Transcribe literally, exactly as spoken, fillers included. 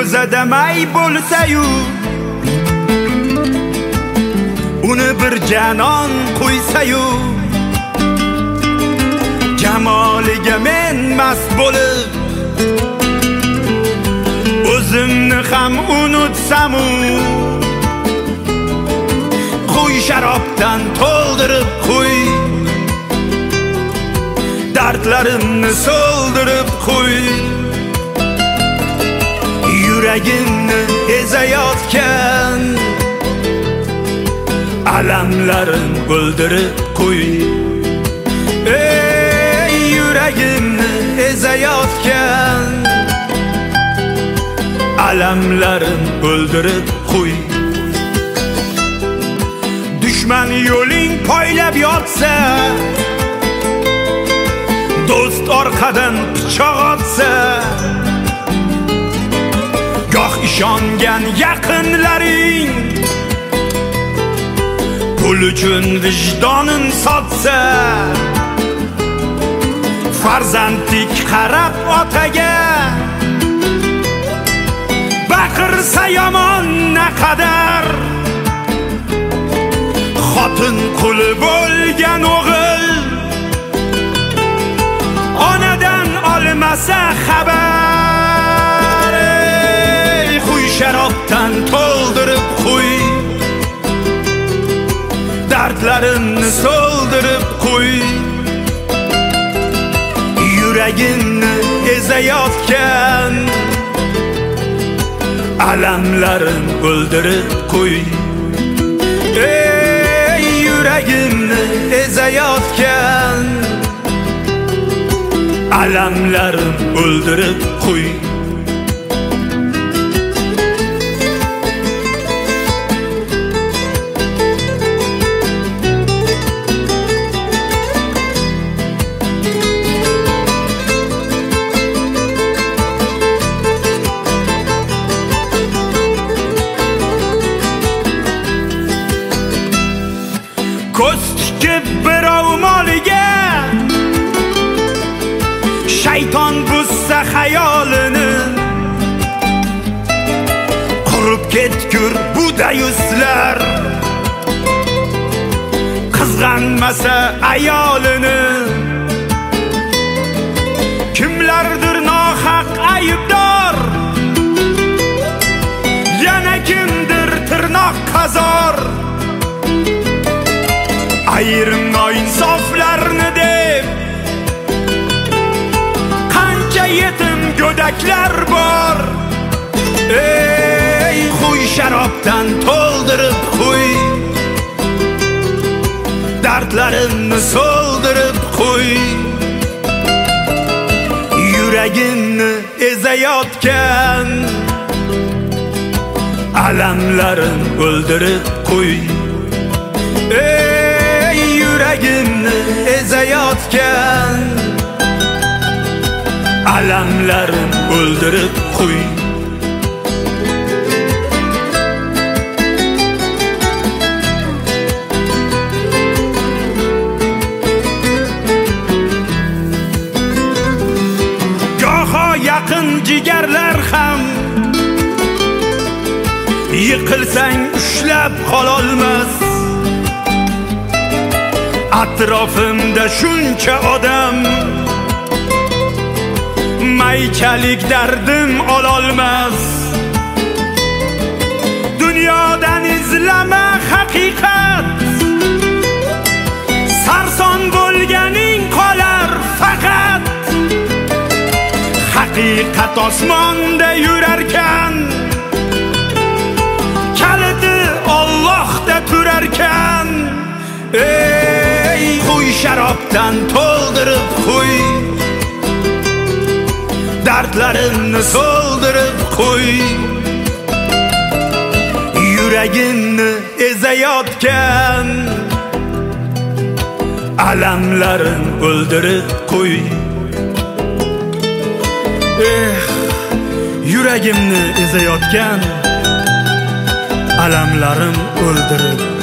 ko'zada may bo'lsa-yu, uni bir janon qo'ysa-yu, jamoliga men mast bo'lib o'zimni ham unutsam-u, qo'y sharobdan to'ldirib qo'y, dardlarimni so'ldirib qo'y, yuragimni ezayotgan alamlarim o'ldirib qo'y. Ey yuragimni ezayotgan alamlarim o'ldirib qo'y. Dushman yo'ling poylab yotsa, do'st orqadan pichoq otsa, goh ishongan yaqinlaring pul uchun vijdonin sotsa, farzandlik qarab otaga baqirsa yomon naqadar, xotin quli bo'lgan o'g'il onadan olmasa xabar. Ey qo'y sharobdan to'ldirib qo'y, dardlarimni so'ldirib qo'y, yuragimni ezayotgan alamlarim o'ldirib qo'y. Ey yuragimni ezayotgan alamlarim o'ldirib qo'y. Ko'z tikib birov moliga shayton buzsa xayolini, qurib ketgur bu dayuslar qizg'anmasa ayolini. Kimlardir nohaq aybdor, yana kimdir tirnoq qazor, ayrim noinsoflarni deb qancha yetim go'daklar bor. Ey qo'y sharobdan to'ldirib qo'y, dardlarimni so'ldirib qo'y, yuragimni ezayotgan alamlarim o'ldirib qo'y. Ey yuragimni ezayotgan alamlarim o'ldirib qo'y. Goho yaqin jigarlar ham yiqilsang ushlab qololmas. Atrofimda shuncha odam maychalik dardim ololmas. Dunyodan izlama haqiqat, sarson bo'lganing qolar faqat. Haqiqat osmonda yurarkan, kaliti Allohda turarkan. Ey qo'y sharobdan to'ldirib qo'y, dardlarimni so'ldirib qo'y, yuragimni ezayotgan alamlarim o'ldirib qo'y. Eh, yuragimni ezayotgan alamlarim o'ldirib